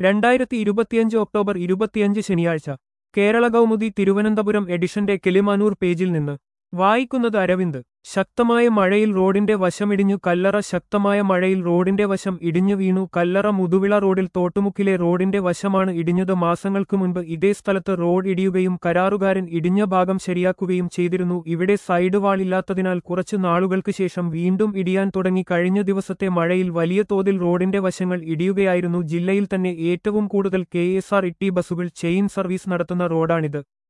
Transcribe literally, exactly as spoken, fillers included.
രണ്ടായിരത്തി ഇരുപത്തിയഞ്ച് ഒക്ടോബർ ഇരുപത്തിയഞ്ച് ശനിയാഴ്ച കേരള കൗമുദി തിരുവനന്തപുരം എഡിഷന്റെ കിളിമാനൂർ പേജിൽ നിന്ന് വായിക്കുന്നത് അരവിന്ദ്. ശക്തമായ മഴയിൽ റോഡിന്റെ വശമിടിഞ്ഞു കല്ലറ ശക്തമായ മഴയിൽ റോഡിന്റെ വശം ഇടിഞ്ഞു വീണു കല്ലറ മുതുവിള റോഡിൽ തോട്ടുമുക്കിലെ റോഡിന്റെ വശമാണ് ഇടിഞ്ഞത്. മാസങ്ങൾക്ക് മുൻപ് ഇതേ സ്ഥലത്ത് റോഡ് ഇടിയുകയും കരാറുകാരൻ ഇടിഞ്ഞ ഭാഗം ശരിയാക്കുകയും ചെയ്തിരുന്നു. ഇവിടെ സൈഡ് വാളില്ലാത്തതിനാൽ കുറച്ചു നാളുകൾക്ക് ശേഷം വീണ്ടും ഇടിയാൻ തുടങ്ങി. കഴിഞ്ഞ ദിവസത്തെ മഴയിൽ വലിയ തോതിൽ റോഡിന്റെ വശങ്ങൾ ഇടിയുകയായിരുന്നു. ജില്ലയിൽ തന്നെ ഏറ്റവും കൂടുതൽ കെ എസ് ആർ ടി ബസുകൾ ചെയിൻ സർവീസ് നടത്തുന്ന റോഡാണിത്.